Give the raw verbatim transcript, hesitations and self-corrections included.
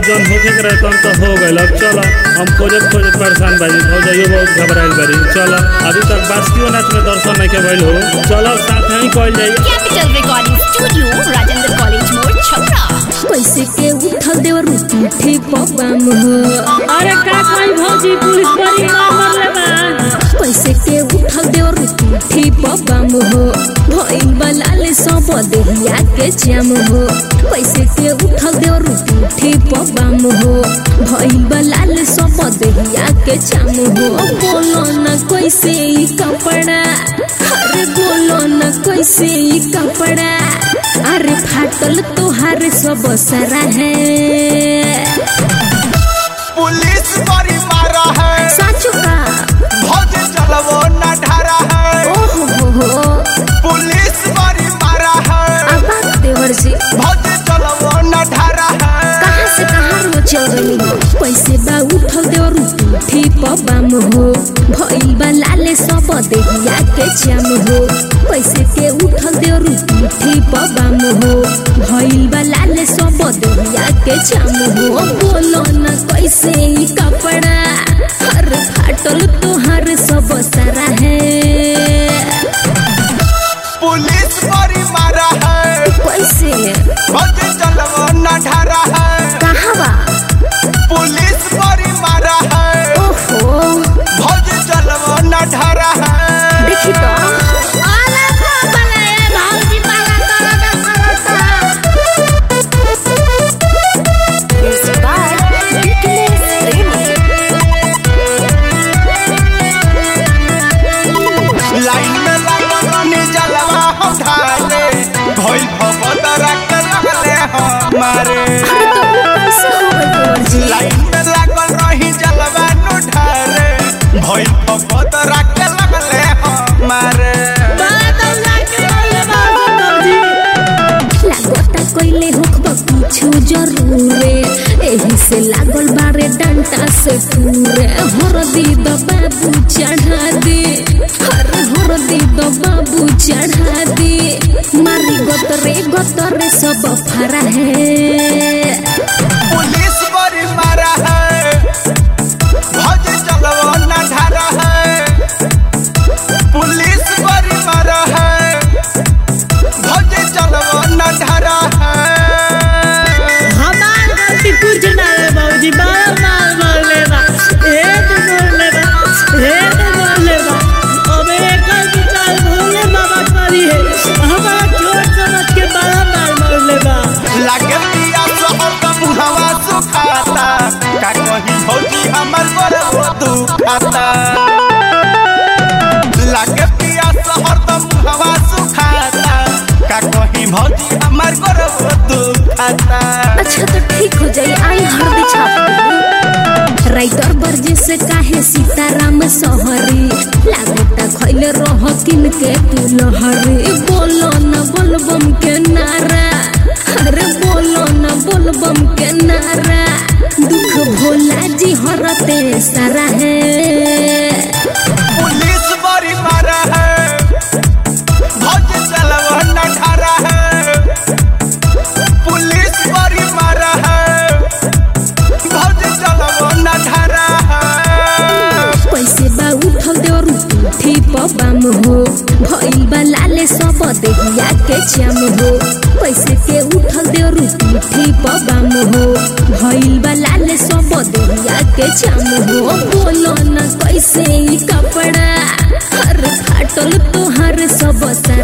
जौन होके के रहता तो हो गए। अब चलो हम खोजत खोजत परेशान बाजी हो जाइए, बहुत घबराइल बारी। चलो अभी तक बासुकीनाथ में दर्शन नहीं के भइल हो, चलो साथ में कॉल जाइए। Capital recording studio Rajendra college मोड़ छपरा। पैसे के उठल देवर रूठी पबाम हो। अरे का कोई भौजी पुलिस बड़ी मार लेबा। पैसे के उठल देवर रूठी पबाम हो। भइल बलाले सब देहिया के जाम हो। पैसे के उठल देवर रूठी पबाम हो। भइल बलाले सब देहिया के जाम हो। बोलो न कैसे ई कपड़ा, अरे बोलो न कैसे ई कपड़ा, अरे फाटल तोहार सब सारा है। पुलिस बड़ी मारा है साचू का भौज चलवो न ढारा है। ओहो हो हो पुलिस बड़ी मारा है अब देवर जी भौज चलवो न ढारा है। कहाँ से कहाँ रो चल गई हो। पैसे बा उठल देवर उठी पबाम हो। भइल बा लाले सब देहिया के जाम हो। पैसे के उठल देवर उठी पबाम हो। भइल बा लाले सब देहिया के जाम हो। बोलो न कैसे ई कपड़ा, हर फाटल तोहार सब सारा है। पुलिस बड़ी मारा है कैसे भौज चलवो न ढारा है। कहाँ बा पुलिस बड़ी मारा है ओहो भौज चलवो न ढारा है। देखी तो लाइन में लागल रहनी जलवा हम ढाले भइल भगदरा के लगले हमारे। लाइन में लागल रही जलवा नु ढाले भइल भगदरा के लगले हमारे। लागता कोइले होखबा कुछु जरूरे, एही से लागल बारे डंटा से पूरे। हरदी द बाबू चढ़ा दे, हर हरदी द बाबू चढ़ा दे। मारी गतरे गतरे सब फरा है। पुलिस बड़ी मारा है भौज चलवो न ढारा है। पुलिस बड़ी मारा है भौज चलवो न ढारा है। हमार गलती कुछ ना है भौजी, बार मार मार लेबा। एक मार लेबा, एक मार लेबा। अब एक विचार भोले बाबा करी है, हमारा छोट समझ के बड़ा मार मार लेबा। लागे पिया शहर का मुहवा सुखाता, का कहीं भौजी हमर बरवा दुखाता। लागे पिया शहर का मुहवा सुखाता, का कहीं भौजी हमर बरवा दुखाता। अच्छा तो ठीक हो जाई, आई हरदी छाप दे। राइटर बरजे से काहे सीताराम सहरी, लागता खइले रह किन के तू लहरी। बोलो न बोलबम के नारा, अरे बोलो न बोलबम के नारा। दुख भोला जी हरते सारा है। पुलिस बड़ी मारा है भौज चलवो न ढारा है। पुलिस बड़ी मारा है भौज चलवो न ढारा है। पैसे बा उठल देवर उठी पबाम हो। भइल बा लाले सब देहिया के जाम हो। पैसे के उठल देवर उठी पबाम हो। भइल बा लाले सब देहिया के जाम हो। बोलो न कैसे ई कपड़ा, हर फाटल तोहार सब सारा